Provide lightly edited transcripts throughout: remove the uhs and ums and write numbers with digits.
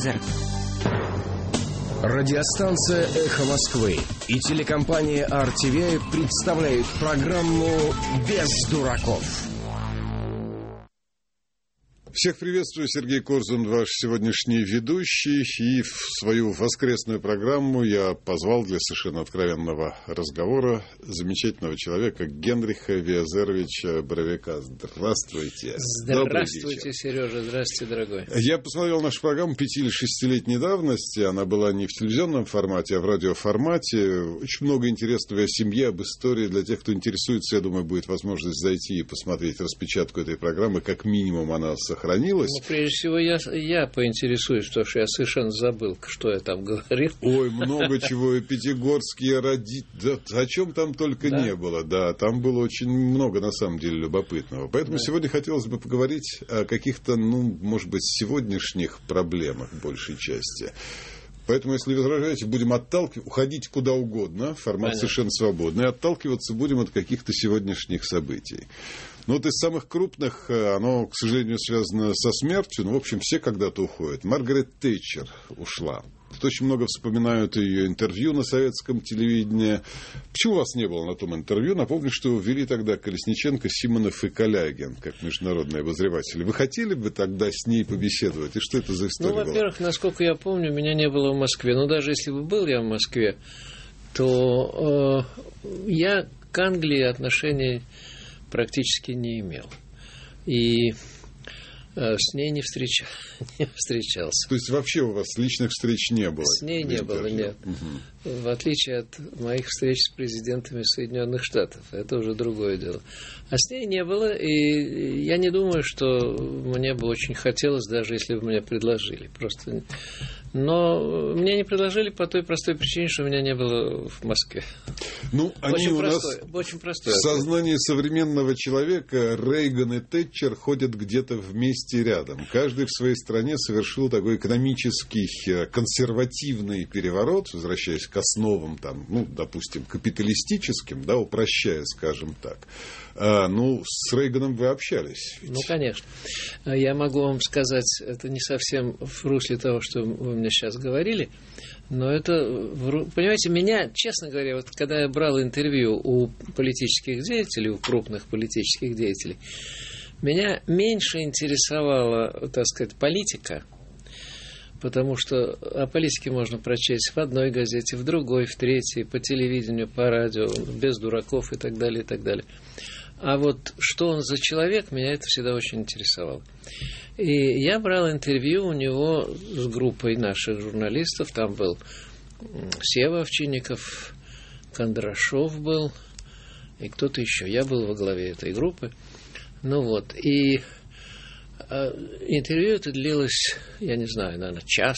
телевизор. Радиостанция «Эхо Москвы» и телекомпания RTVI представляют программу «Без дураков». Всех приветствую, Сергей Корзун, ваш сегодняшний ведущий. И в свою воскресную программу я позвал для совершенно откровенного разговора замечательного человека Генриха Виазеровича Боровика. Здравствуйте. Здравствуйте, Сережа. Здравствуйте, дорогой. Я посмотрел нашу программу 5- или 6-летней давности. Она была не в телевизионном формате, а в радиоформате. Очень много интересного о семье, об истории. Для тех, кто интересуется, я думаю, будет возможность зайти и посмотреть распечатку этой программы. Как минимум она сохранилась. Ну, прежде всего, я поинтересуюсь, потому что я совершенно забыл, что я там говорил. Ой, много чего. И пятигорские родители. Да, о чем там только не было. Да, там было очень много, на самом деле, любопытного. Поэтому сегодня хотелось бы поговорить о каких-то, может быть, сегодняшних проблемах в большей части. Поэтому, если возражаете, будем уходить куда угодно. Формат совершенно свободный. Отталкиваться будем от каких-то сегодняшних событий. Ну, вот из самых крупных, оно, к сожалению, связано со смертью. В общем, все когда-то уходят. Маргарет Тэтчер ушла. Тут очень много вспоминают ее интервью на советском телевидении. Почему вас не было на том интервью? Напомню, что ввели тогда Колесниченко, Симонов и Калягин, как международные обозреватели. Вы хотели бы тогда с ней побеседовать? И что это за история была? Во-первых, насколько я помню, меня не было в Москве. Но даже если бы был я в Москве, то я к Англии отношений практически не имел. И с ней не встречался. То есть вообще у вас личных встреч не было? С ней не было, нет. В отличие от моих встреч с президентами Соединенных Штатов. Это уже другое дело. А с ней не было, и я не думаю, что мне бы очень хотелось, даже если бы мне предложили. Просто... Но мне не предложили по той простой причине, что меня не было в Москве. Ну, они очень у простой, нас очень простой. В сознании современного человека Рейган и Тэтчер ходят где-то вместе рядом. Каждый в своей стране совершил такой экономический, консервативный переворот, возвращаясь к основам, допустим, капиталистическим, упрощая, скажем так. С Рейганом вы общались? Ведь? Ну, конечно. Я могу вам сказать, это не совсем в русле того, что вы мне сейчас говорили, но это, понимаете, меня, честно говоря, вот когда я брал интервью у политических деятелей, у крупных политических деятелей, меня меньше интересовала, так сказать, политика, потому что о политике можно прочесть в одной газете, в другой, в третьей, по телевидению, по радио, без дураков и так далее, и так далее. А вот что он за человек, меня это всегда очень интересовало. И я брал интервью у него с группой наших журналистов. Там был Сева Овчинников, Кондрашов был, и кто-то еще. Я был во главе этой группы. И интервью это длилось, я не знаю, наверное, час.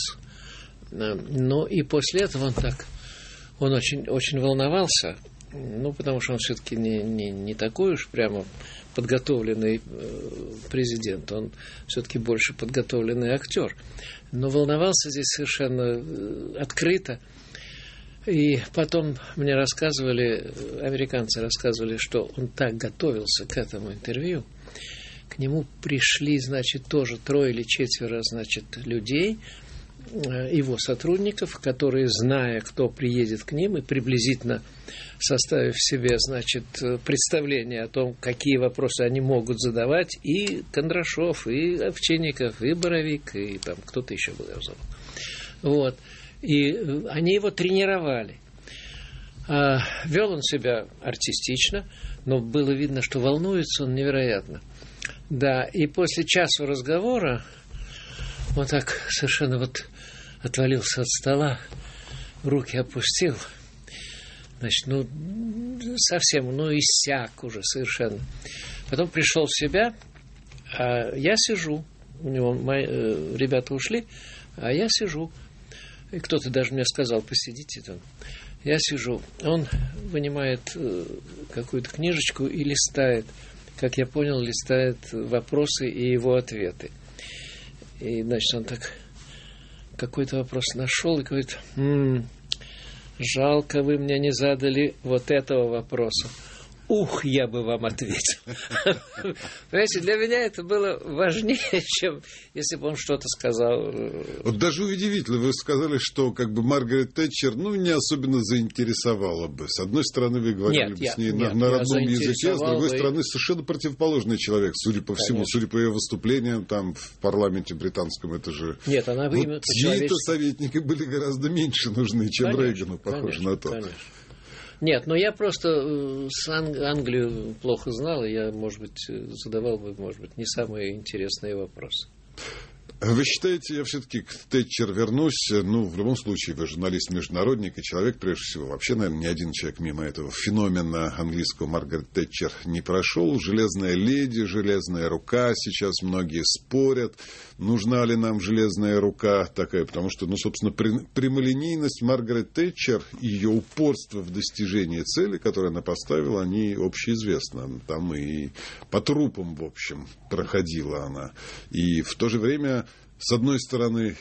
Но и после этого он очень, очень волновался. Потому что он все-таки не такой уж прямо подготовленный президент, он все-таки больше подготовленный актер. Но волновался здесь совершенно открыто. И потом мне американцы рассказывали, что он так готовился к этому интервью. К нему пришли, тоже 3 или 4, людей, его сотрудников, которые, зная, кто приедет к ним, и приблизительно составив себе, представление о том, какие вопросы они могут задавать, и Кондрашов, и Овчинников, и Боровик, и там кто-то еще был, я забыл. И они его тренировали. Вел он себя артистично, но было видно, что волнуется он невероятно. Да, и после часа разговора он так совершенно отвалился от стола, руки опустил. Совсем, иссяк уже совершенно. Потом пришел в себя, а я сижу. У него ребята ушли, а я сижу. И кто-то даже мне сказал, посидите там. Я сижу. Он вынимает какую-то книжечку и листает. Как я понял, листает вопросы и его ответы. И, он какой-то вопрос нашел и говорит: жалко, вы мне не задали вот этого вопроса. я бы вам ответил. Понимаете, для меня это было важнее, чем если бы он что-то сказал. Вот даже удивительно, вы сказали, что как бы Маргарет Тэтчер, не особенно заинтересовала бы. С одной стороны, вы говорили бы с ней на родном языке, а с другой стороны, совершенно противоположный человек, судя по всему, судя по ее выступлениям там в парламенте британском, это же... Нет, она бы именно ей-то советники были гораздо меньше нужны, чем Рейгану, похоже на то. Конечно. Нет, но я просто Англию плохо знал, и я, может быть, задавал бы, может быть, не самые интересные вопросы. Вы считаете, я все-таки к Тэтчер вернусь, в любом случае, вы журналист-международник и человек, прежде всего, вообще, наверное, ни один человек мимо этого феномена английского Маргарет Тэтчер не прошел. Железная леди, железная рука, сейчас многие спорят, нужна ли нам железная рука такая, потому что, собственно, прямолинейность Маргарет Тэтчер и ее упорство в достижении цели, которую она поставила, они общеизвестны. Там и по трупам, в общем, проходила она. И в то же время, с одной стороны,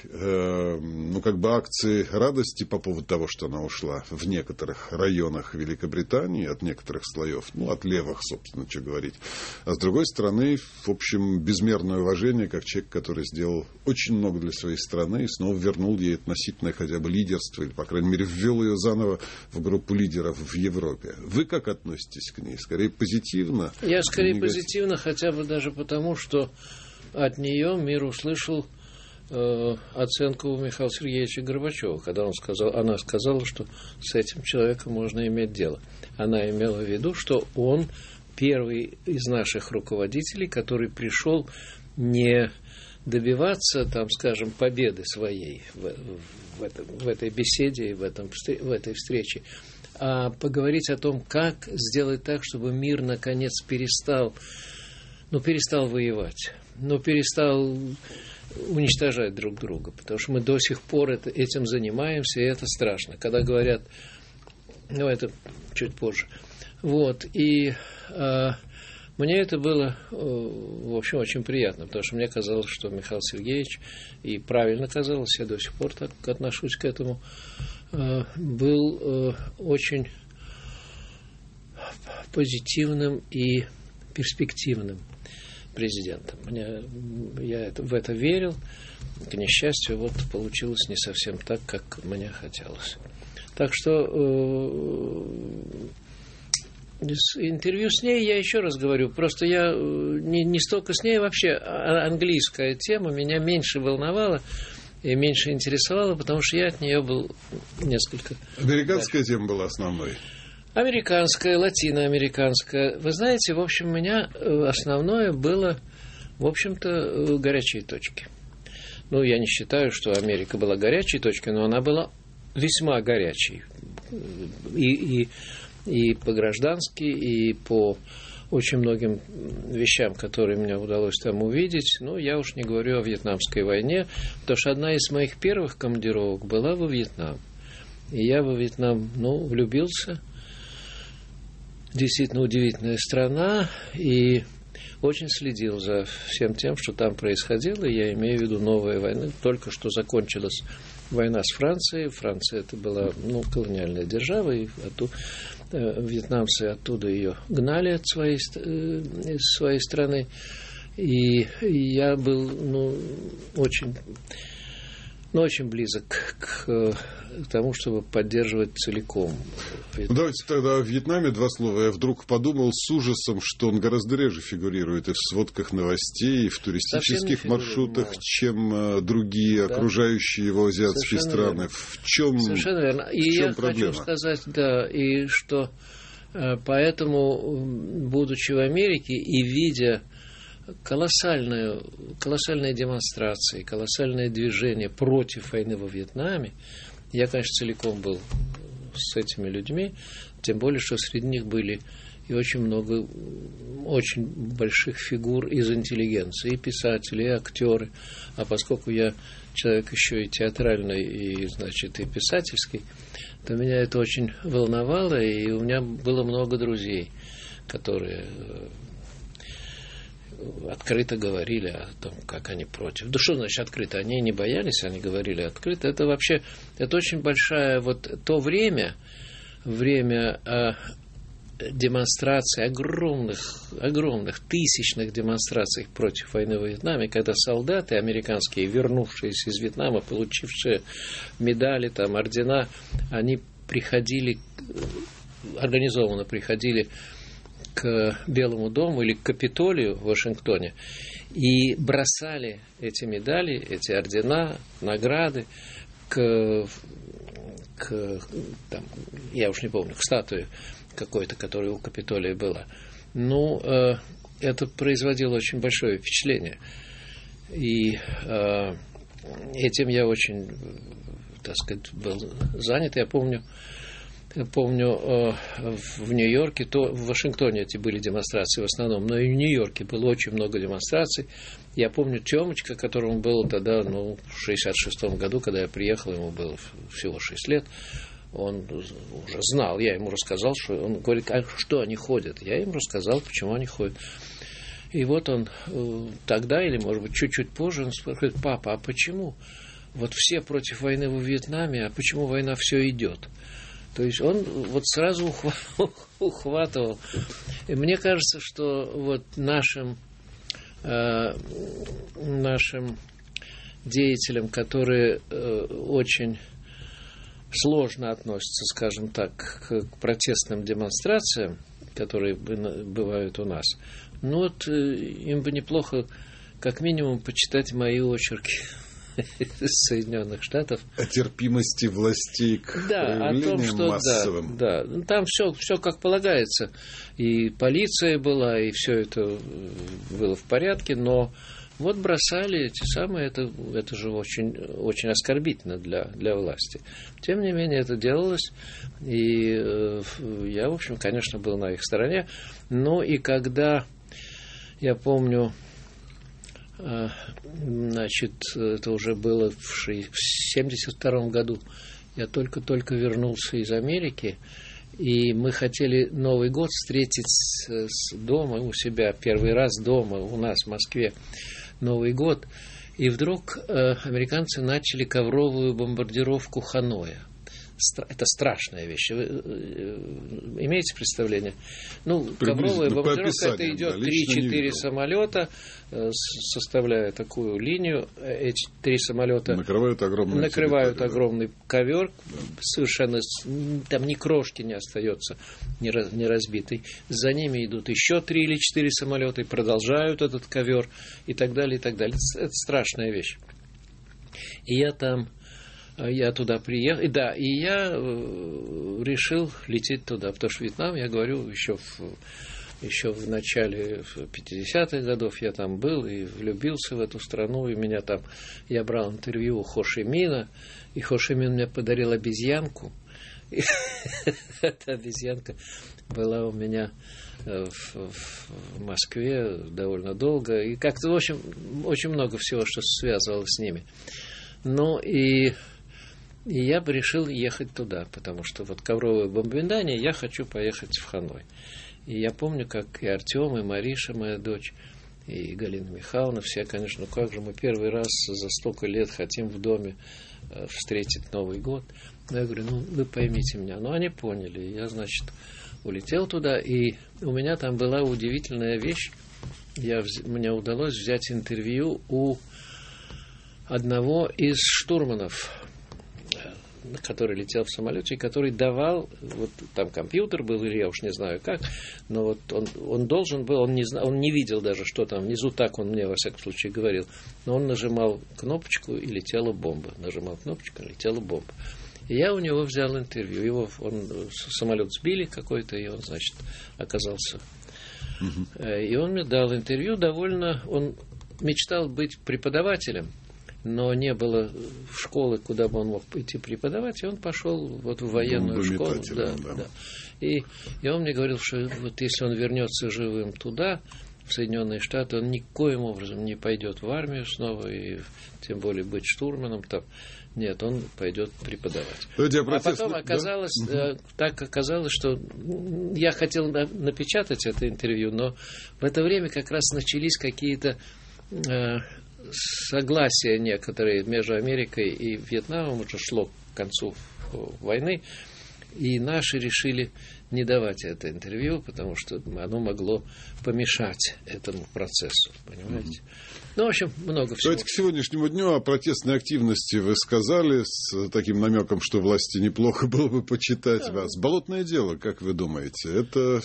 акции радости по поводу того, что она ушла в некоторых районах Великобритании, от некоторых слоев, от левых, собственно, что говорить. А с другой стороны, в общем, безмерное уважение, как человек, который сделал очень много для своей страны и снова вернул ей относительное хотя бы лидерство, или, по крайней мере, ввел ее заново в группу лидеров в Европе. Вы как относитесь к ней? Скорее позитивно? Я скорее позитивно, хотя бы даже потому, что от нее мир услышал оценку Михаила Сергеевича Горбачева, когда она сказала, что с этим человеком можно иметь дело. Она имела в виду, что он первый из наших руководителей, который пришел не добиваться, победы своей в этой беседе и в этой встрече, а поговорить о том, как сделать так, чтобы мир наконец перестал воевать, перестал уничтожать друг друга, потому что мы до сих пор этим занимаемся, и это страшно. Когда говорят, это чуть позже. И мне это было, в общем, очень приятно, потому что мне казалось, что Михаил Сергеевич, и правильно казалось, я до сих пор так отношусь к этому, был очень позитивным и перспективным президентом. Я в это верил. К несчастью, получилось не совсем так, как мне хотелось. Так что интервью с ней, я еще раз говорю, просто я не столько с ней, вообще английская тема меня меньше волновала и меньше интересовала, потому что я от нее был несколько... Американская тема была основной. Американская, латиноамериканская. Вы знаете, в общем, у меня основное было, в общем-то, горячие точки. Я не считаю, что Америка была горячей точкой, но она была весьма горячей. И по-граждански, и по очень многим вещам, которые мне удалось там увидеть. Я уж не говорю о Вьетнамской войне, потому что одна из моих первых командировок была во Вьетнам. И я во Вьетнам, влюбился. Действительно удивительная страна, и очень следил за всем тем, что там происходило. Я имею в виду новая война. Только что закончилась война с Францией. Франция это была колониальная держава, и вьетнамцы оттуда ее гнали из своей страны. И я был очень близок к тому, чтобы поддерживать целиком. Давайте тогда о Вьетнаме два слова. Я вдруг подумал с ужасом, что он гораздо реже фигурирует и в сводках новостей, и в туристических маршрутах, чем другие окружающие его азиатские страны. Верно. В чем Совершенно верно. И я проблема? Хочу сказать, и что поэтому, будучи в Америке и видя колоссальные демонстрации, колоссальное движение против войны во Вьетнаме. Я, конечно, целиком был с этими людьми, тем более, что среди них были и очень много очень больших фигур из интеллигенции, и писатели, и актеры. А поскольку я человек еще и театральный, и, и писательский, то меня это очень волновало, и у меня было много друзей, которые открыто говорили о том, как они против. Да что значит открыто? Они не боялись, они говорили открыто. Это вообще, это очень большая, то время демонстраций, огромных, тысячных демонстраций против войны во Вьетнаме, когда солдаты американские, вернувшиеся из Вьетнама, получившие медали, там, ордена, они организованно приходили к Белому дому или к Капитолию в Вашингтоне и бросали эти медали, эти ордена, награды там, я уж не помню, к статуе какой-то, которая у Капитолия была. Ну, это производило очень большое впечатление. И этим я очень, так сказать, был занят. Я помню, в Нью-Йорке, в Вашингтоне эти были демонстрации в основном, но и в Нью-Йорке было очень много демонстраций. Я помню Тёмочка, которому было тогда, в 66-м году, когда я приехал, ему было всего 6 лет, он уже знал, я ему рассказал, что он говорит, а что они ходят? Я ему рассказал, почему они ходят. И вот он тогда, или, может быть, чуть-чуть позже, он спрашивает, папа, а почему? Вот все против войны во Вьетнаме, а почему война все идет? То есть он вот сразу ухватывал. И мне кажется, что вот нашим деятелям, которые очень сложно относятся, скажем так, к протестным демонстрациям, которые бывают у нас, им бы неплохо как минимум почитать мои очерки из Соединенных Штатов. О терпимости властей к проявлениям массовым. Да. Там все как полагается. И полиция была, и все это было в порядке, но вот бросали эти самые, это же очень, очень оскорбительно для власти. Тем не менее, это делалось, и я, в общем, конечно, был на их стороне. Но и когда, я помню, значит, это уже было в 1972 году, я только вернулся из Америки, и мы хотели Новый год встретить дома у себя, первый раз дома у нас в Москве, Новый год, и вдруг американцы начали ковровую бомбардировку Ханоя. Это страшная вещь. Вы имеете представление? Ковровая бомбардировка, это идет 3-4 самолета, составляя такую линию. Эти 3 самолета накрывают огромный ковер, совершенно там ни крошки не остается, не разбитый. За ними идут еще 3 или 4 самолета и продолжают этот ковер и так далее, и так далее. Это страшная вещь. И я туда приехал, и я решил лететь туда, потому что Вьетнам, я говорю, еще в начале 50-х годов я там был и влюбился в эту страну, и я брал интервью у Хо Ши Мина, и Хо Ши Мин мне подарил обезьянку, и эта обезьянка была у меня в Москве довольно долго, и как-то, в общем, очень много всего, что связывалось с ними. И я решил ехать туда, потому что вот ковровое бомбардирование, я хочу поехать в Ханой. И я помню, как и Артем, и Мариша, моя дочь, и Галина Михайловна, все, конечно, как же мы первый раз за столько лет хотим в доме встретить Новый год. Но я говорю, вы поймите меня. Но они поняли. И я, значит, улетел туда, и у меня там была удивительная вещь. Мне удалось взять интервью у одного из штурманов, который летел в самолете, и который давал, вот там компьютер был, или я уж не знаю как, но вот он должен был, он не видел даже, что там внизу, так он мне, во всяком случае, говорил, но он нажимал кнопочку, и летела бомба. Нажимал кнопочку, и летела бомба. И я у него взял интервью. Самолет сбили какой-то, и он, значит, оказался. И он мне дал интервью он мечтал быть преподавателем, но не было школы, куда бы он мог пойти преподавать, и он пошел вот в военную школу. Да. И он мне говорил, что вот если он вернется живым туда, в Соединенные Штаты, он никоим образом не пойдет в армию снова, и тем более быть штурманом там. Нет, он пойдет преподавать. А потом оказалось, так оказалось, что я хотел напечатать это интервью, но в это время как раз начались какие-то согласия некоторые между Америкой и Вьетнамом, уже шло к концу войны, И наши решили не давать это интервью, потому что оно могло помешать этому процессу, понимаете? Ну, в общем, много всего. Давайте к сегодняшнему дню о протестной активности вы сказали с таким намеком, что власти неплохо было бы почитать вас. Болотное дело, как вы думаете, это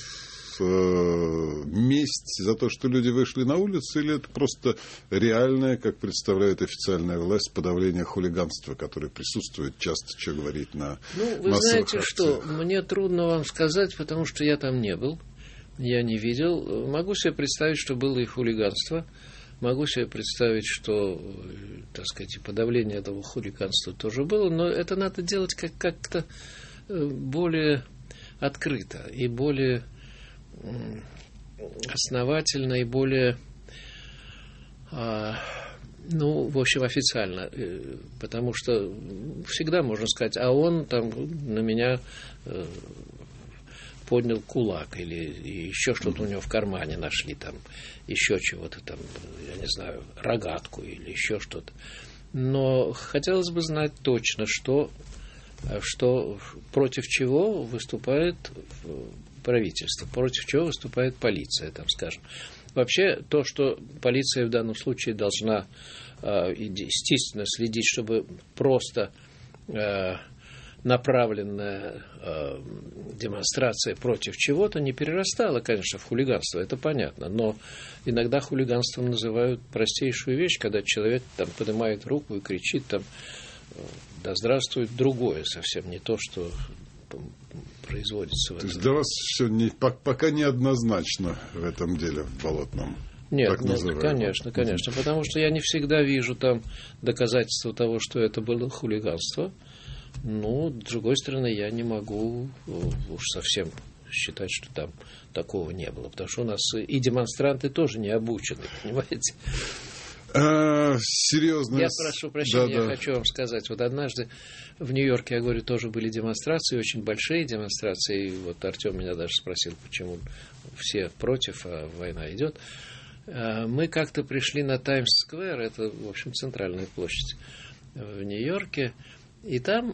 месть за то, что люди вышли на улицу, или это просто реальное, как представляет официальная власть, подавление хулиганства, которое присутствует часто, что говорить на вы знаете что, мне трудно вам сказать, потому что я там не был, я не видел. Могу себе представить, что было и хулиганство. Могу себе представить, что, так сказать, и подавление этого хулиганства тоже было, но это надо делать как-то более открыто и более основательно и более, в общем, официально, потому что всегда можно сказать, а он там на меня поднял кулак, или еще что-то у него в кармане нашли, там, еще чего-то там, я не знаю, рогатку или еще что-то. Но хотелось бы знать точно, что против чего выступает правительство, против чего выступает полиция, там, скажем. Вообще, то, что полиция в данном случае должна, естественно, следить, чтобы просто направленная демонстрация против чего-то не перерастала, конечно, в хулиганство, это понятно, но иногда хулиганством называют простейшую вещь, когда человек там поднимает руку и кричит там: да здравствует другое, совсем не то, что производится в этом. То есть для вас все пока неоднозначно в этом деле, в Болотном? Нет, конечно, потому что я не всегда вижу там доказательства того, что это было хулиганство. Ну, с другой стороны, я не могу уж совсем считать, что там такого не было, потому что у нас и демонстранты тоже не обучены, понимаете? Серьезно? Я прошу прощения, я хочу вам сказать. Вот однажды в Нью-Йорке, я говорю, тоже были демонстрации, очень большие демонстрации. И вот Артем меня даже спросил, почему все против, а война идет. Мы как-то пришли на Таймс-сквер, это, в общем, центральная площадь в Нью-Йорке, и там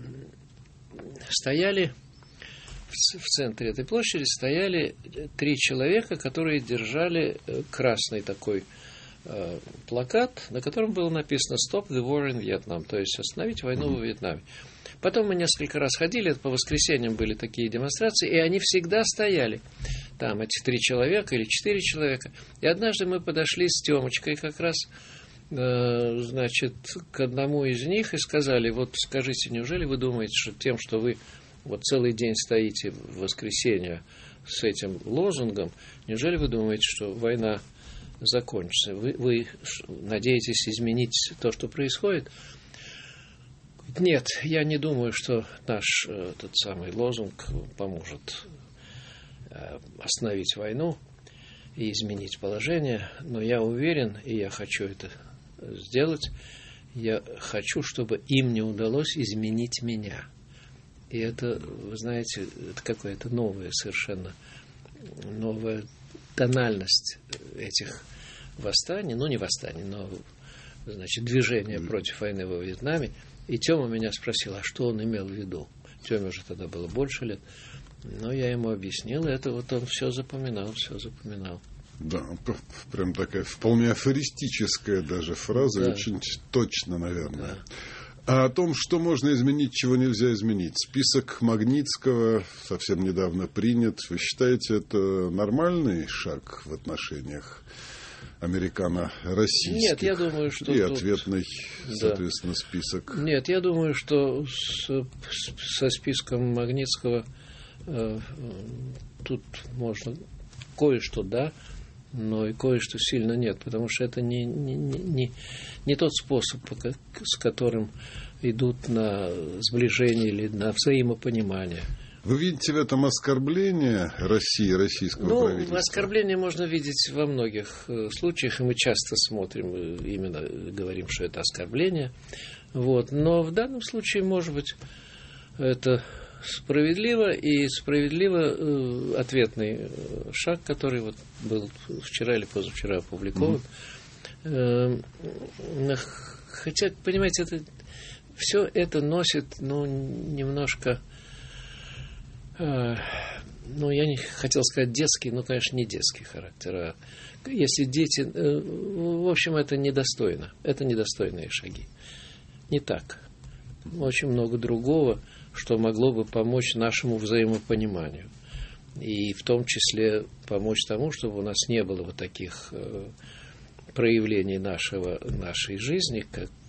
стояли, в центре этой площади стояли 3 человека, которые держали красный такой плакат, на котором было написано «Stop the war in Vietnam», то есть «Остановить войну во Вьетнаме». Потом мы несколько раз ходили, это по воскресеньям были такие демонстрации, и они всегда стояли. Там эти 3 человека или 4 человека. И однажды мы подошли с Тёмочкой как раз, значит, к одному из них и сказали: вот скажите, неужели вы думаете, что тем, что вы вот целый день стоите в воскресенье с этим лозунгом, неужели вы думаете, что война закончится? Вы надеетесь изменить то, что происходит? Нет, я не думаю, что наш тот самый лозунг поможет остановить войну и изменить положение, но я уверен, и я хочу это сделать, я хочу, чтобы им не удалось изменить меня. И это, вы знаете, это какая-то новая совершенно, новая тональность этих восстаний, ну не восстаний, но, значит, движения против войны во Вьетнаме. И Тёма меня спросил, а что он имел в виду? Тёме уже тогда было больше лет. Но я ему объяснил, и это вот он все запоминал. Да, прям такая вполне афористическая даже фраза, да. Очень точно, наверное. Да. А о том, что можно изменить, чего нельзя изменить. Список Магнитского совсем недавно принят. Вы считаете, это нормальный шаг в отношениях американо-российских? Нет, я думаю, что... И ответный, соответственно, список. Нет, я думаю, что со списком Магнитского тут можно кое-что, да, но и кое-что сильно нет, потому что это не тот способ, с которым идут на сближение или на взаимопонимание. Вы видите в этом оскорбление России, российского правительства? Оскорбление можно видеть во многих случаях, и мы часто смотрим, именно говорим, что это оскорбление. Вот. Но в данном случае, может быть, это справедливо, и справедливо ответный шаг, который вот был вчера или позавчера опубликован. Хотя, понимаете, все это носит, немножко Ну, я не хотел сказать детский, но, конечно, не детский характер. А если дети... В общем, это недостойно. Это недостойные шаги. Не так. Очень много другого, что могло бы помочь нашему взаимопониманию. И в том числе помочь тому, чтобы у нас не было вот таких проявлений нашей жизни,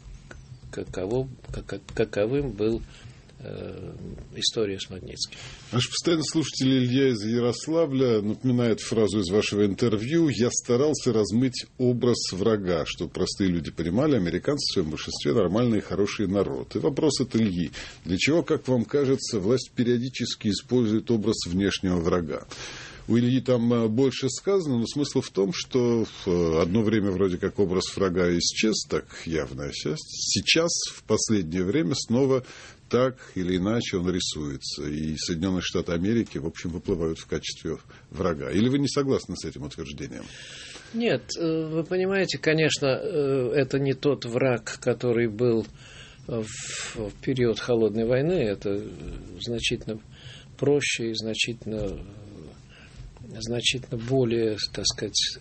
каковым был история с Магнитским. Наш постоянный слушатель Илья из Ярославля напоминает фразу из вашего интервью: «Я старался размыть образ врага, чтобы простые люди понимали, американцы в своем большинстве нормальный и хороший народ». И вопрос от Ильи: для чего, как вам кажется, власть периодически использует образ внешнего врага? У Ильи там больше сказано, но смысл в том, что одно время вроде как образ врага исчез, так явно, сейчас, в последнее время, снова так или иначе он рисуется. И Соединенные Штаты Америки, в общем, выплывают в качестве врага. Или вы не согласны с этим утверждением? Нет, вы понимаете, конечно, это не тот враг, который был в период Холодной войны. Это значительно проще и значительно более, так сказать,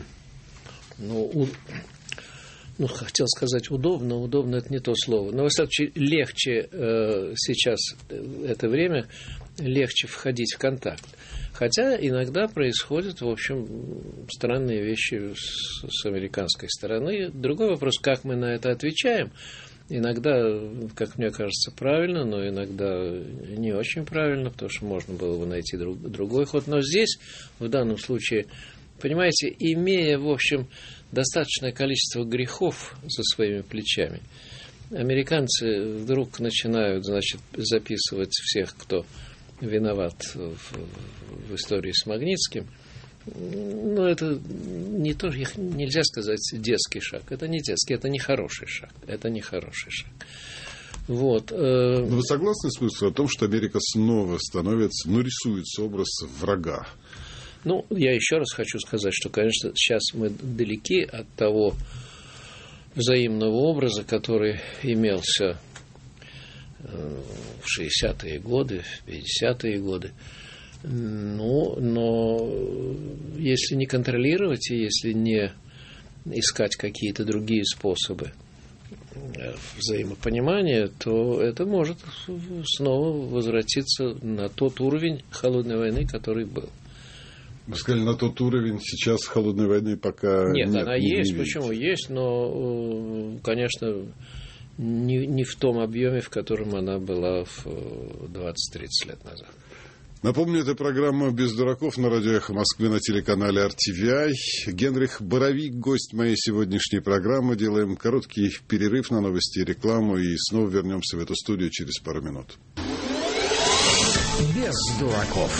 хотел сказать удобно. Удобно — это не то слово. Но, во всяком случае, легче сейчас, это время, легче входить в контакт. Хотя иногда происходят, в общем, странные вещи с американской стороны. Другой вопрос, как мы на это отвечаем. Иногда, как мне кажется, правильно, но иногда не очень правильно, потому что можно было бы найти другой ход. Но здесь, в данном случае, понимаете, имея, в общем, достаточное количество грехов за своими плечами, американцы вдруг начинают, значит, записывать всех, кто виноват в истории с Магнитским. Ну, это не то, нельзя сказать детский шаг. Это не детский, это не хороший шаг. Это не хороший шаг. Вот. Но вы согласны с мыслью о том, что Америка снова становится, рисуется образ врага? Ну, я еще раз хочу сказать, что, конечно, сейчас мы далеки от того взаимного образа, который имелся в 60-е годы, в 50-е годы. Но если не контролировать и если не искать какие-то другие способы взаимопонимания, то это может снова возвратиться на тот уровень холодной войны, который был. Вы сказали, на тот уровень. Сейчас холодной войны пока нет. Нет, она есть. Почему? Есть, но, конечно, не в том объеме, в котором она была в 20-30 лет назад. Напомню, это программа «Без дураков» на радио «Эхо Москвы» на телеканале RTVI. Генрих Боровик, гость моей сегодняшней программы. Делаем короткий перерыв на новости и рекламу и снова вернемся в эту студию через пару минут. «Без дураков».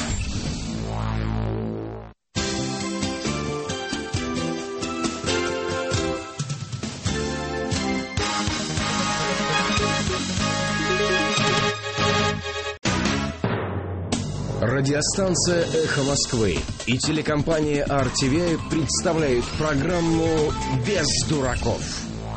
Радиостанция «Эхо Москвы» и телекомпания RTVI представляют программу «Без дураков».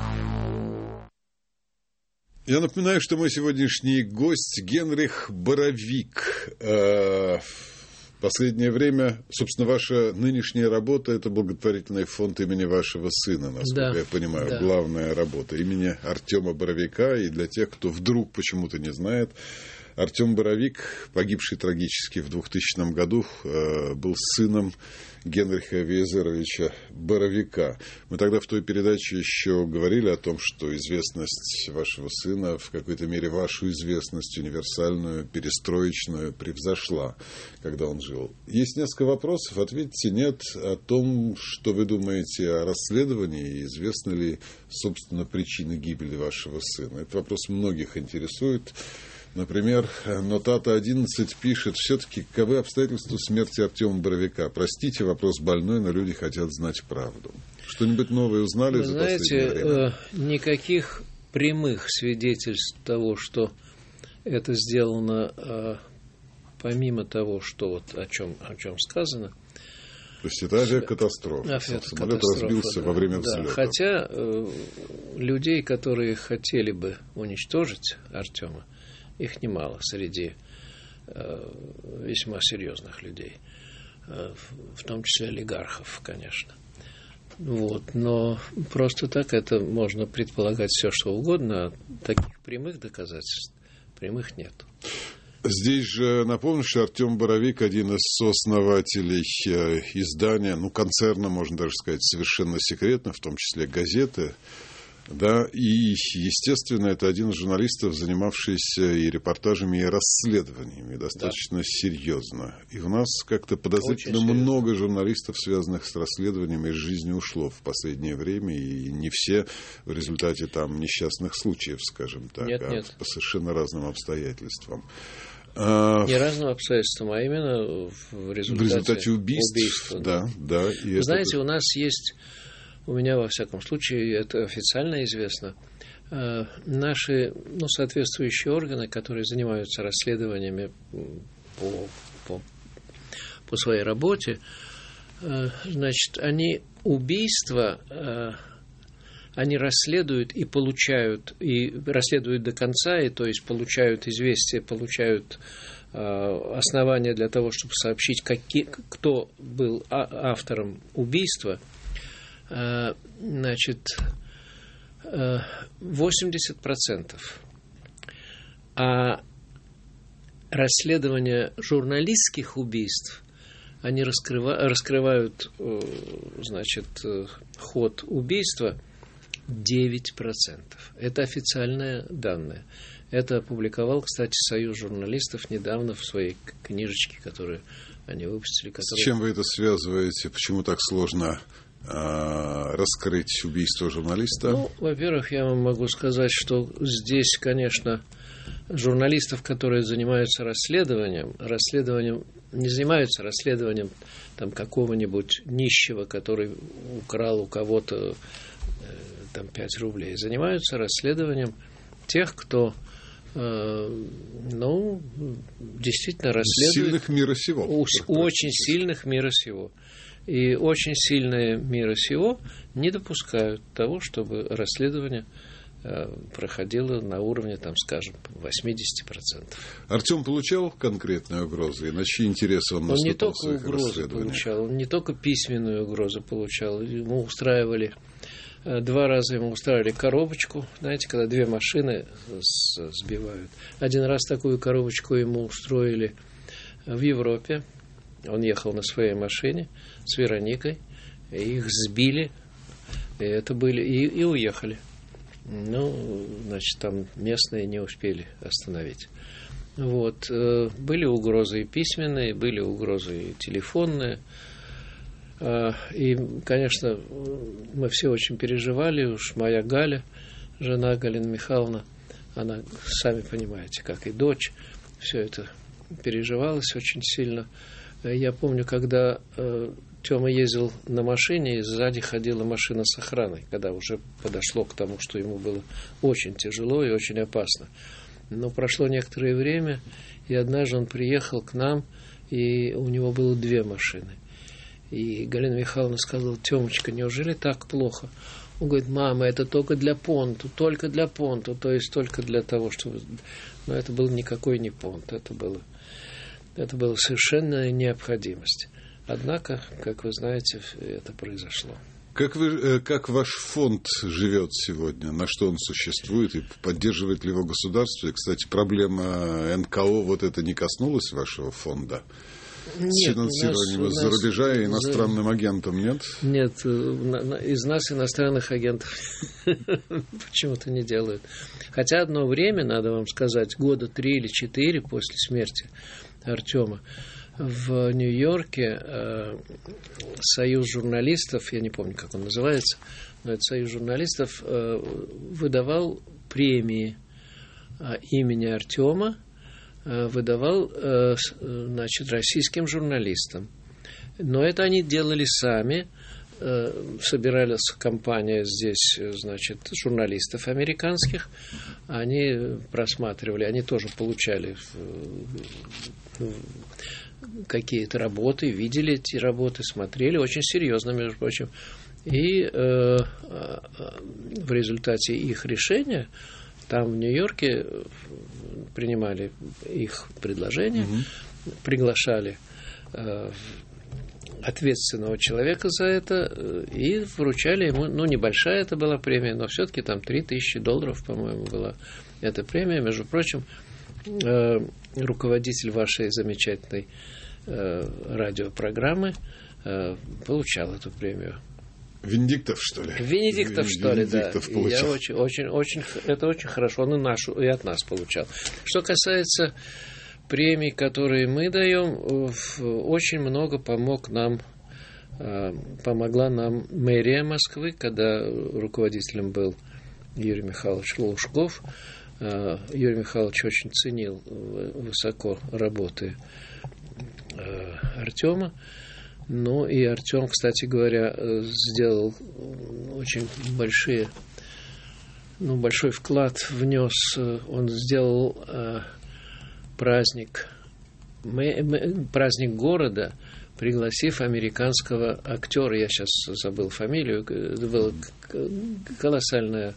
Я напоминаю, что мой сегодняшний гость Генрих Боровик. В последнее время, собственно, ваша нынешняя работа – это благотворительный фонд имени вашего сына, насколько я понимаю. Да. Главная работа имени Артема Боровика. И для тех, кто вдруг почему-то не знает, Артем Боровик, погибший трагически в 2000 году, был сыном Генриха Виезеровича Боровика. Мы тогда в той передаче еще говорили о том, что известность вашего сына в какой-то мере вашу известность универсальную, перестроечную превзошла, когда он жил. Есть несколько вопросов. Ответьте «нет» о том, что вы думаете о расследовании, известны ли, собственно, причины гибели вашего сына. Этот вопрос многих интересует. Например, Нотата 11 пишет: все-таки каковы обстоятельства смерти Артема Боровика? Простите, вопрос больной, но люди хотят знать правду. Что-нибудь новое узнали за последнее время? Никаких прямых свидетельств того, что это сделано, помимо того, что вот о чем сказано. То есть это авиакатастрофа. Самолет разбился во время взлета. Хотя людей, которые хотели бы уничтожить Артема, их немало среди весьма серьезных людей, в том числе олигархов, конечно. Вот. Но просто так это можно предполагать все, что угодно, а таких прямых доказательств прямых нет. Здесь же, напомню, что Артем Боровик, один из сооснователей издания, концерна, можно даже сказать, совершенно секретно, в том числе газеты. Да, и, естественно, это один из журналистов, занимавшийся и репортажами, и расследованиями достаточно серьезно. И у нас как-то подозрительно много журналистов, связанных с расследованиями, из жизни ушло в последнее время, и не все в результате там несчастных случаев, скажем так, нет. По совершенно разным обстоятельствам. Не разным обстоятельствам, а именно в результате убийств. Да. Вы знаете, у нас есть... У меня, во всяком случае, это официально известно, наши соответствующие органы, которые занимаются расследованиями по своей работе, значит, они убийства, они расследуют и получают, и расследуют до конца, и то есть получают известия, получают основания для того, чтобы сообщить, кто был автором убийства. Значит, 80%. А расследования журналистских убийств, они раскрывают, значит, ход убийства 9%. Это официальные данные. Это опубликовал, кстати, Союз журналистов недавно в своей книжечке, которую они выпустили. С чем вы это связываете? Почему так сложно раскрыть убийство журналиста? Во-первых, я вам могу сказать, что здесь, конечно, журналистов, которые занимаются расследованием не занимаются расследованием там какого-нибудь нищего, который украл у кого-то там 5 рублей. Занимаются расследованием тех, кто действительно расследует сильных мира сего. Очень сильных мира сего. И очень сильные мира сего не допускают того, чтобы расследование проходило на уровне, там, скажем, 80%. Артем получал конкретные угрозы? И на чьи интересы он наступал в своих расследованиях? Он не только угрозы получал, он не только письменную угрозу получал. Ему устраивали, 2 раза ему устраивали коробочку, знаете, когда 2 машины сбивают. 1 раз такую коробочку ему устроили в Европе. Он ехал на своей машине с Вероникой, и их сбили, и уехали. Значит, там местные не успели остановить. Вот. Были угрозы и письменные, были угрозы и телефонные. И, конечно, мы все очень переживали. Уж моя Галя, жена Галина Михайловна, она, сами понимаете, как и дочь, все это переживалось очень сильно. Я помню, когда Тёма ездил на машине, и сзади ходила машина с охраной, когда уже подошло к тому, что ему было очень тяжело и очень опасно. Но прошло некоторое время, и однажды он приехал к нам, и у него было 2 машины. И Галина Михайловна сказала: «Тёмочка, неужели так плохо?» Он говорит: «Мама, это только для понту, то есть только для того, чтобы...» Но это был никакой не понт, это была совершенная необходимость. Однако, как вы знаете, это произошло. Как ваш фонд живет сегодня? На что он существует? И поддерживает ли его государство? И, кстати, проблема НКО вот это не коснулась вашего фонда? Нет, с финансированием из-за рубежа и иностранным агентам, нет? Нет, из нас иностранных агентов почему-то не делают. Хотя одно время, надо вам сказать, 3 или 4 после смерти Артема, в Нью-Йорке Союз журналистов, я не помню, как он называется, но это Союз журналистов, выдавал премии имени Артема, выдавал, значит, российским журналистам. Но это они делали сами. Собиралась компания здесь, значит, журналистов американских. Они просматривали, они тоже получали какие-то работы, видели эти работы, смотрели очень серьезно, между прочим. И в результате их решения там в Нью-Йорке принимали их предложения, приглашали ответственного человека за это и вручали ему, небольшая это была премия, но все-таки там $3000, по-моему, была эта премия. Между прочим, руководитель вашей замечательной радиопрограммы получал эту премию. Венедиктов, что ли? Венедиктов, что ли, да. Получил. Это очень хорошо. Он и от нас получал. Что касается премий, которые мы даем, очень много помогла нам мэрия Москвы, когда руководителем был Юрий Михайлович Лужков. Юрий Михайлович очень ценил высоко работы Артема. Ну и Артем, кстати говоря, сделал очень большой вклад внес. Он сделал праздник города, пригласив американского актера. Я сейчас забыл фамилию. Это был колоссальный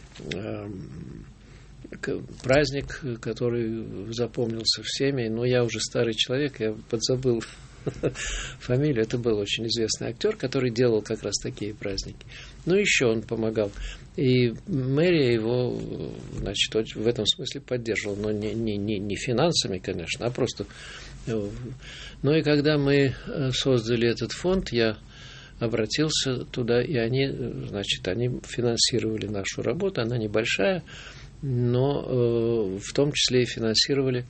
праздник, который запомнился всеми. Но я уже старый человек, я подзабыл фамилию. Это был очень известный актер, который делал как раз такие праздники. Ну, еще он помогал. И мэрия его, значит, в этом смысле поддерживала. Но не финансами, конечно, а просто. Ну, и когда мы создали этот фонд, я обратился туда, и они финансировали нашу работу. Она небольшая, но в том числе и финансировали.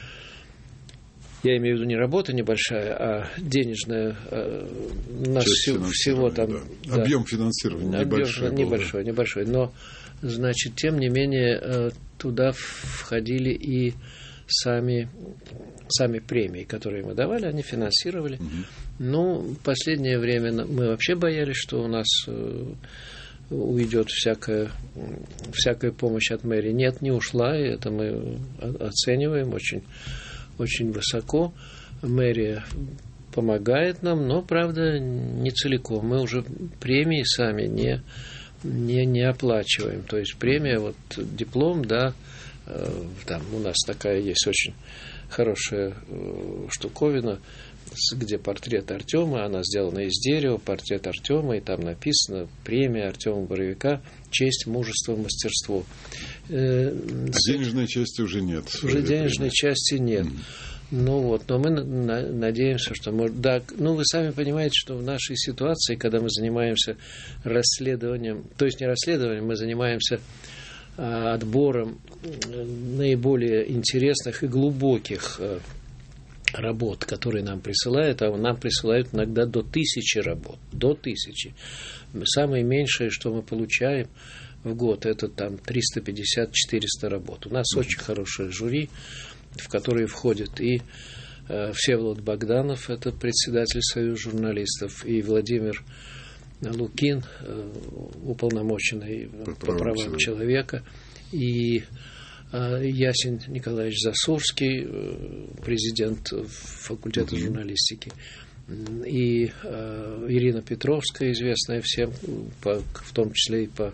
Я имею в виду не работа небольшая, а денежная. У нас всего там... Да. Объем финансирования небольшой. Но, значит, тем не менее, туда входили и сами премии, которые мы давали, они финансировали. Ну, в последнее время мы вообще боялись, что у нас уйдет всякая помощь от мэрии. Нет, не ушла, и это мы оцениваем очень высоко. Мэрия помогает нам, но, правда, не целиком. Мы уже премии сами не оплачиваем. То есть премия, вот диплом, да, там у нас такая есть очень хорошая штуковина, где портрет Артема, она сделана из дерева, портрет Артема, и там написано «Премия Артема Боровика. Честь, мужество, мастерство». Денежной части уже нет. Уже денежной части нет. Но мы надеемся, что может. Да, вы сами понимаете, что в нашей ситуации, когда мы занимаемся расследованием, то есть не расследованием, мы занимаемся отбором наиболее интересных и глубоких работ, которые нам присылают, а нам присылают иногда до 1000 работ. До 1000. Самое меньшее, что мы получаем в год, это там 350-400 работ. У нас очень хорошее жюри, в которое входят и Всеволод Богданов, это председатель Союза журналистов, и Владимир Лукин, уполномоченный по правам человека, и Ясень Николаевич Засурский, президент факультета журналистики, и Ирина Петровская, известная всем, в том числе и по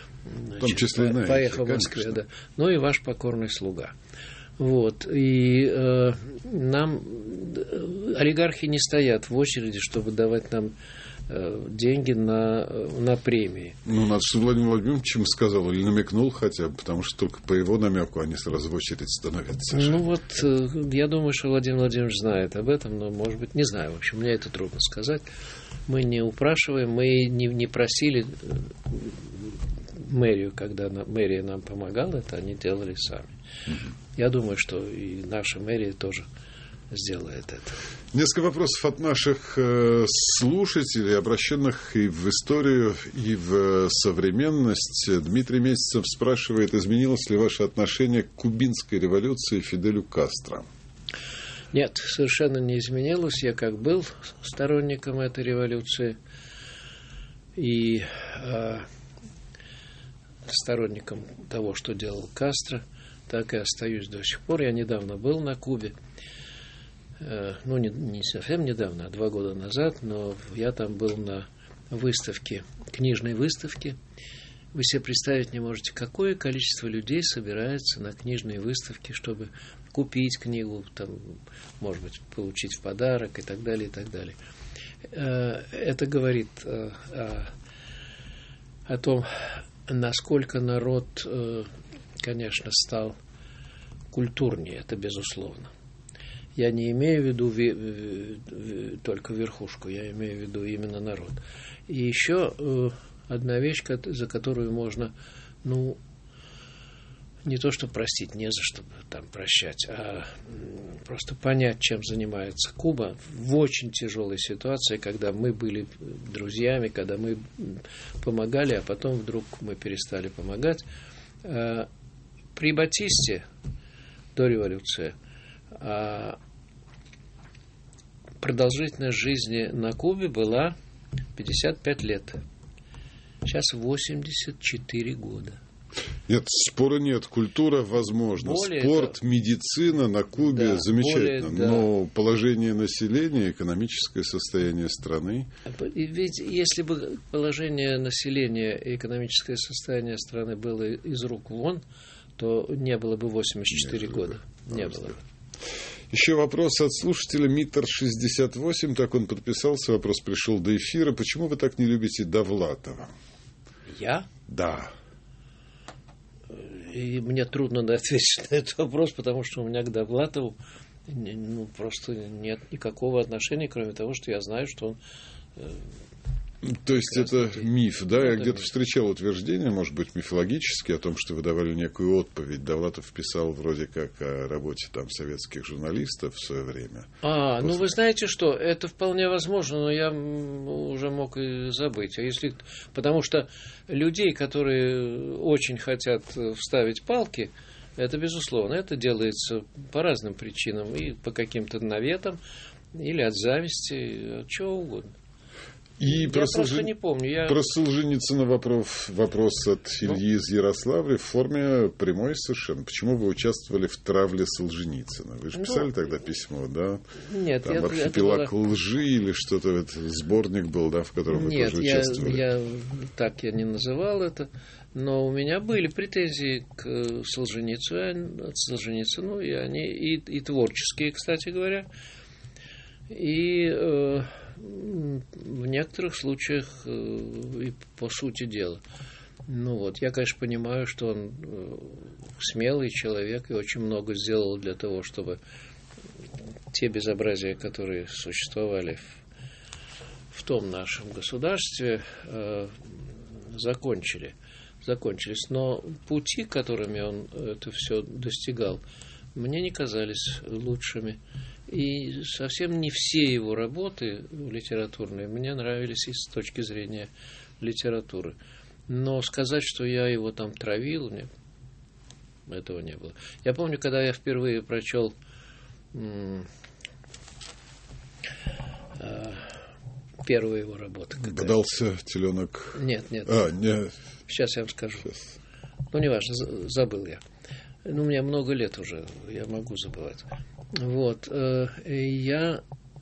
«Эхо Москве», да. Ну и ваш покорный слуга. Вот. И нам олигархи не стоят в очереди, чтобы давать нам деньги на премии. Надо, что Владимир Владимирович им сказал или намекнул хотя бы, потому что только по его намеку они сразу в очередь становятся. Я думаю, что Владимир Владимирович знает об этом, но, может быть, не знаю. В общем, мне это трудно сказать. Мы не упрашиваем, мы не просили мэрию, когда мэрия нам помогала, это они делали сами. Я думаю, что и наша мэрия тоже сделает это. Несколько вопросов от наших слушателей, обращенных и в историю, и в современность. Дмитрий Месяцев спрашивает, изменилось ли ваше отношение к кубинской революции Фиделю Кастро? Нет, совершенно не изменилось. Я как был сторонником этой революции и сторонником того, что делал Кастро, так и остаюсь до сих пор. Я недавно был на Кубе. Не совсем недавно, а 2 года назад, но я там был на выставке, книжной выставке, Вы себе представить не можете, какое количество людей собирается на книжные выставки, чтобы купить книгу, там, может быть, получить в подарок и так далее, и так далее. Это говорит о том, насколько народ, конечно, стал культурнее, это безусловно. Я не имею в виду только верхушку, я имею в виду именно народ. И еще одна вещь, за которую можно, не то что простить, не за что там прощать, а просто понять, чем занимается Куба в очень тяжелой ситуации, когда мы были друзьями, когда мы помогали, а потом вдруг мы перестали помогать. При Батисте до революции продолжительность жизни на Кубе была 55 лет. Сейчас 84 года. Нет, спора нет. Культура возможна. Спорт, медицина на Кубе замечательно. Но положение населения, экономическое состояние страны. Ведь если бы положение населения и экономическое состояние страны было из рук вон, то не было бы 84 года. Не было бы. Еще вопрос от слушателя Митр68. Так он подписался. Вопрос пришел до эфира. Почему вы так не любите Довлатова? Я? Да. И мне трудно ответить на этот вопрос, потому что у меня к Довлатову просто нет никакого отношения, кроме того, что я знаю, что он... То есть это миф, да? Я где-то встречал утверждение, может быть, мифологические, о том, что вы давали некую отповедь. Довлатов писал вроде как о работе там советских журналистов в свое время. Вы знаете что, это вполне возможно, но я уже мог и забыть. Потому что людей, которые очень хотят вставить палки, это безусловно, это делается по разным причинам, и по каким-то наветам, или от зависти, от чего угодно. И просто не помню. Про Солженицына вопрос от Ильи из Ярославля в форме прямой совершенно. Почему вы участвовали в травле Солженицына? Вы же писали тогда письмо, да? Нет. Там «Архипелаг лжи» или что-то, сборник был, да, в котором вы тоже участвовали? Так я не называл это. Но у меня были претензии к Солженицыну, и они и творческие, кстати говоря. И... в некоторых случаях и по сути дела. Я, конечно, понимаю, что он смелый человек и очень много сделал для того, чтобы те безобразия, которые существовали в том нашем государстве, закончились. Но пути, которыми он это все достигал, мне не казались лучшими. И совсем не все его работы литературные мне нравились и с точки зрения литературы. Но сказать, что я его там травил, нет, этого не было. Я помню, когда я впервые прочел первую его работу. Подался теленок. Нет. Сейчас я вам скажу. Неважно, забыл я. У меня много лет уже, я могу забывать. Я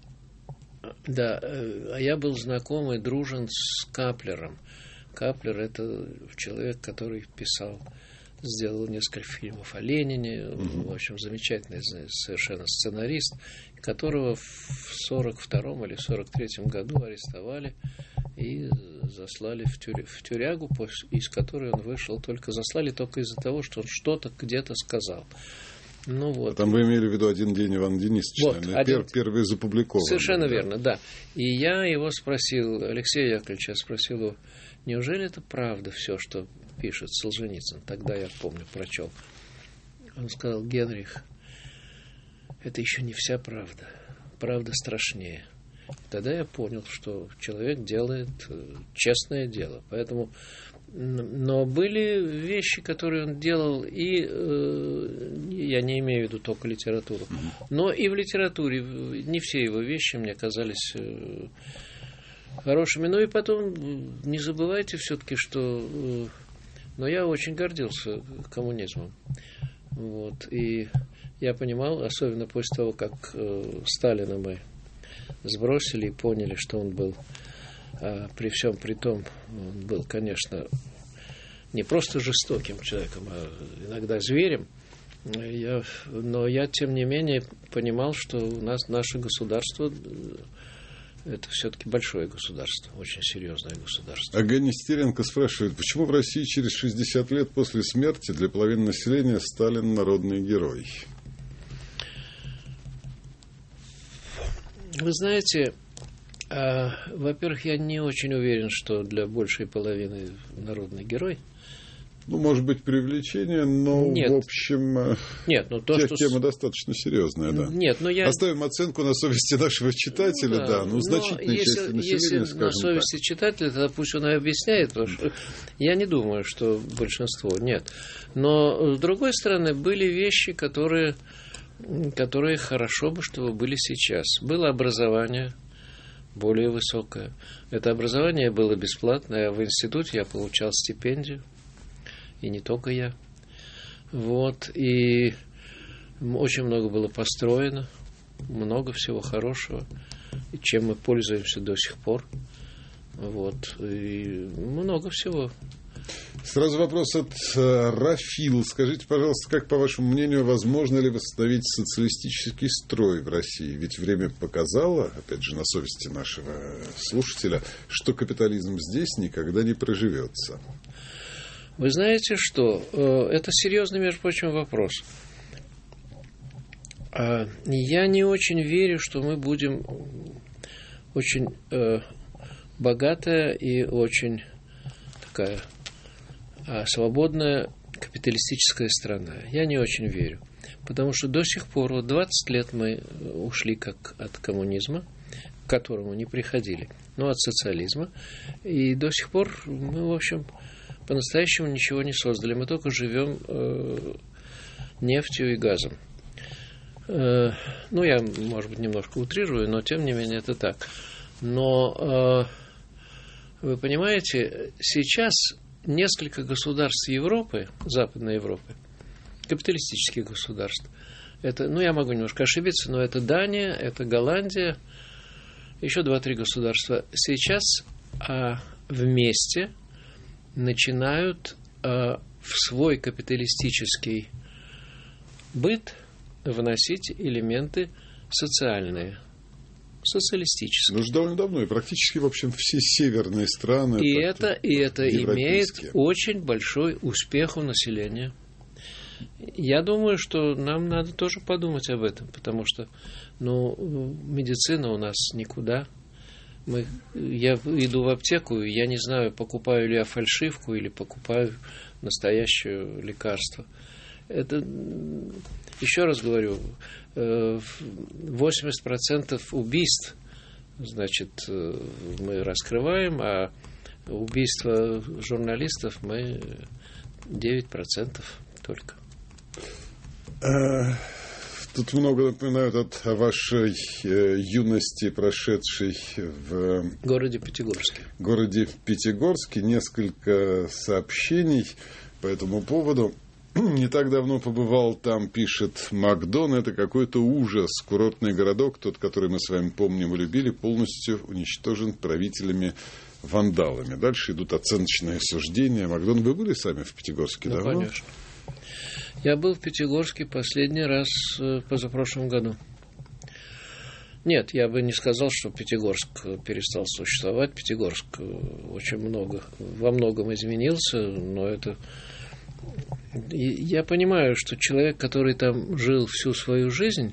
был знаком и дружен с Каплером. Каплер – это человек, который сделал несколько фильмов о Ленине, в общем, замечательный совершенно сценарист, которого в 42-м или 43-м году арестовали и заслали в тюрягу, из которой он вышел. Заслали только из-за того, что он что-то где-то сказал. Там вы имели в виду «Один день Ивана Денисовича», первый запубликованный. Совершенно верно, да. И я его спросил, Алексея Яковлевича, его, неужели это правда все, что пишет Солженицын? Тогда я помню, прочел. Он сказал: Генрих, это еще не вся правда. Правда страшнее. Тогда я понял, что человек делает честное дело. Но были вещи, которые он делал, и я не имею в виду только литературу, но и в литературе не все его вещи мне казались хорошими. И потом не забывайте все-таки, что я очень гордился коммунизмом. И я понимал, особенно после того, как Сталина мы сбросили и поняли, что он был, при всем при том, он был, конечно, не просто жестоким человеком, а иногда зверем. Но я, тем не менее, понимал, что у нас наше государство это все-таки большое государство, очень серьезное государство. Агений Стеренко спрашивает, почему в России через 60 лет после смерти для половины населения Сталин народный герой? Вы знаете, во-первых, я не очень уверен, что для большей половины народный герой. Ну, может быть, привлечение, но, нет. В общем, нет, ну, то, тема достаточно серьезная, да. Нет, но я... Оставим оценку на совести нашего читателя, да, ну, значительной части населения, если скажем на совести читателя, тогда пусть он и объясняет, потому что я не думаю, что большинство, нет. Но, с другой стороны, были вещи, которые хорошо бы, чтобы были сейчас. Было образование более высокое. Это образование было бесплатное, а в институте я получал стипендию. И не только я. Вот. И очень много было построено, много всего хорошего, чем мы пользуемся до сих пор. Вот. И много всего. Сразу вопрос от Рафил. Скажите, пожалуйста, как, по вашему мнению, возможно ли восстановить социалистический строй в России? Ведь время показало, опять же, на совести нашего слушателя, что капитализм здесь никогда не проживется. Вы знаете что? Это серьезный, между прочим, вопрос. Я не очень верю, что мы будем очень богатая и очень такая свободная капиталистическая страна. Я не очень верю. Потому что до сих пор, вот 20 лет мы ушли как от коммунизма, к которому не приходили, но от социализма. И до сих пор мы, в общем, по-настоящему ничего не создали. Мы только живем нефтью и газом. Ну, я, может быть, немножко утрирую, но, тем не менее, это так. Но, вы понимаете, сейчас несколько государств Европы, Западной Европы, капиталистических государств, это, ну, я могу немножко ошибиться, но это Дания, это Голландия, еще 2-3 государства. Сейчас вместе начинают в свой капиталистический быт вносить элементы социальные, социалистические. Ну, уже довольно давно, и практически, в общем, все северные страны. И это имеет очень большой успех у населения. Я думаю, что нам надо тоже подумать об этом, потому что, медицина у нас никуда. Я иду в аптеку, и я не знаю, покупаю ли я фальшивку или покупаю настоящее лекарство. Это, еще раз говорю, 80% убийств, значит, мы раскрываем, а убийства журналистов мы 9% только. Тут много напоминают о вашей юности, прошедшей в городе Пятигорске. Несколько сообщений по этому поводу. Не так давно побывал там, пишет Макдон, это какой-то ужас. Курортный городок, тот, который мы с вами помним и любили, полностью уничтожен правителями-вандалами. Дальше идут оценочные суждения. Макдон, вы были сами в Пятигорске давно? Конечно. Я был в Пятигорске последний раз позапрошлом году. Нет, я бы не сказал, что Пятигорск перестал существовать. Пятигорск во многом изменился, но это... Я понимаю, что человек, который там жил всю свою жизнь,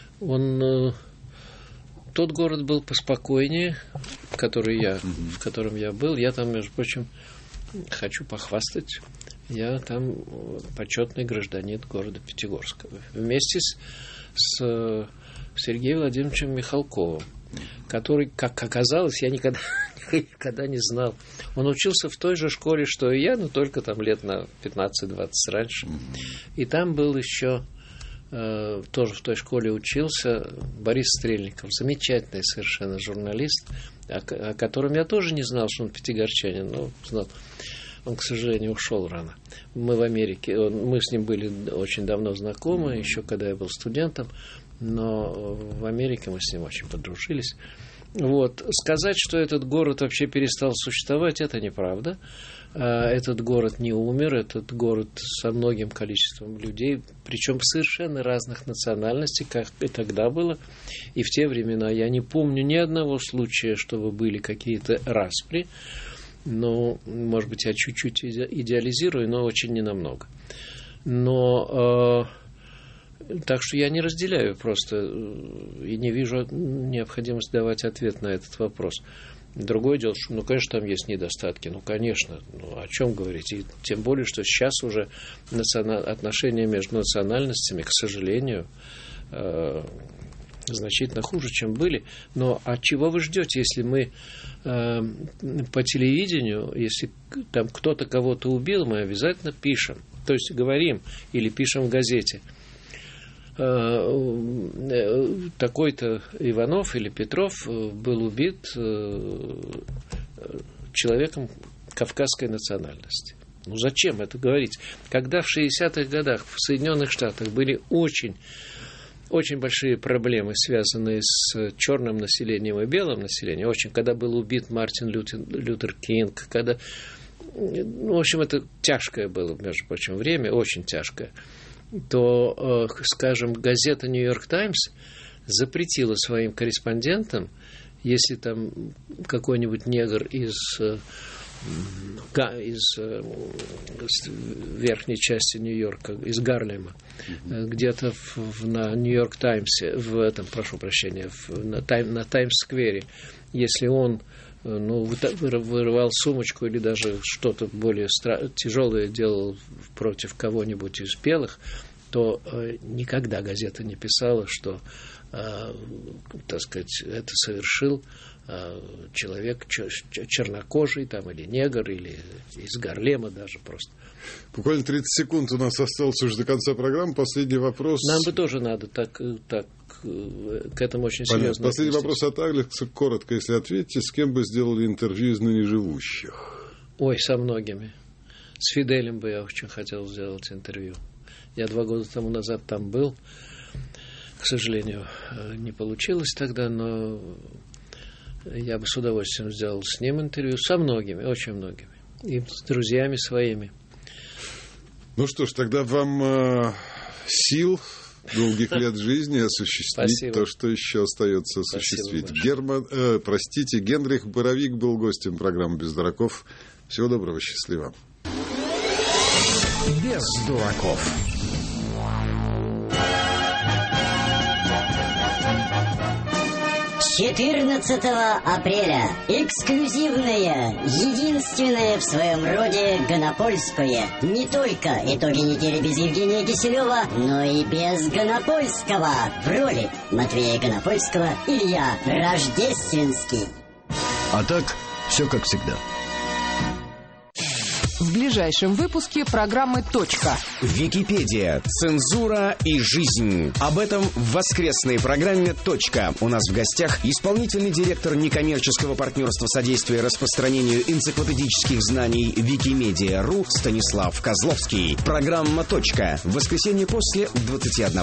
тот город был поспокойнее, в котором я был. Я там, между прочим, хочу похвастать. Я там почетный гражданин города Пятигорска. Вместе с Сергеем Владимировичем Михалковым, который, как оказалось, я никогда не знал. Он учился в той же школе, что и я, но только там лет на 15-20 раньше. И там был еще, тоже в той школе учился, Борис Стрельников, замечательный совершенно журналист, о котором я тоже не знал, что он пятигорчанин, но знал. Он, к сожалению, ушел рано. Мы в Америке, мы с ним были очень давно знакомы, еще когда я был студентом, но в Америке мы с ним очень подружились. Вот. Сказать, что этот город вообще перестал существовать, это неправда. этот город не умер, этот город со многим количеством людей, причем совершенно разных национальностей, как и тогда было, и в те времена. Я не помню ни одного случая, чтобы были какие-то распри, но, может быть, я чуть-чуть идеализирую, но очень ненамного. Но так что я не разделяю просто и не вижу необходимости давать ответ на этот вопрос. Другое дело, что, конечно, там есть недостатки, конечно, о чем говорить, и тем более, что сейчас уже отношения между национальностями, к сожалению, значительно хуже, чем были. Но от чего вы ждете, если мы по телевидению, если там кто-то кого-то убил, мы обязательно пишем, то есть говорим или пишем в газете. Такой-то Иванов или Петров был убит человеком кавказской национальности. Зачем это говорить? Когда в 60-х годах в Соединенных Штатах были очень большие проблемы, связанные с черным населением и белым населением, когда был убит Мартин Лютер Кинг, когда, в общем, это тяжкое было, между прочим, время, очень тяжкое, то, скажем, газета «Нью-Йорк Таймс» запретила своим корреспондентам, если там какой-нибудь негр из верхней части Нью-Йорка, из Гарлема, где-то на «Нью-Йорк Таймсе», на Таймс-сквере, если он вырывал сумочку или даже что-то более тяжелое делал против кого-нибудь из белых, то никогда газета не писала, что, так сказать, это совершил человек чернокожий там, или негр, или из Гарлема даже просто. Буквально 30 секунд у нас осталось уже до конца программы. Последний вопрос. Нам бы тоже надо так к этому очень серьезно. Последний вопрос от Алекса. Коротко, если ответите, с кем бы сделали интервью из ныне живущих? Ой, со многими. С Фиделем бы я очень хотел сделать интервью. Я 2 года тому назад там был. К сожалению, не получилось тогда, но я бы с удовольствием сделал с ним интервью. Со многими, очень многими. И с друзьями своими. Ну что ж, тогда вам сил, долгих лет жизни осуществить Спасибо. То, что еще остается осуществить. Генрих Боровик был гостем программы «Без дураков». Всего доброго, счастливо. Без дураков. С 14 апреля эксклюзивное, единственное в своем роде Гонопольское. Не только итоги недели без Евгения Киселева, но и без Гонопольского. В роли Матвея Гонопольского Илья Рождественский. А так, все как всегда. В ближайшем выпуске программы «Точка». Википедия, цензура и жизнь. Об этом в воскресной программе «Точка». У нас в гостях исполнительный директор некоммерческого партнерства содействия распространению энциклопедических знаний Викимедиа.ру Станислав Козловский. Программа «Точка». В воскресенье после 21.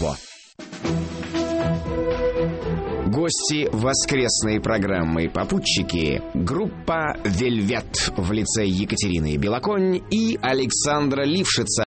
Гости воскресной программы «Попутчики» — группа «Вельвет» в лице Екатерины Белоконь и Александра Лившица.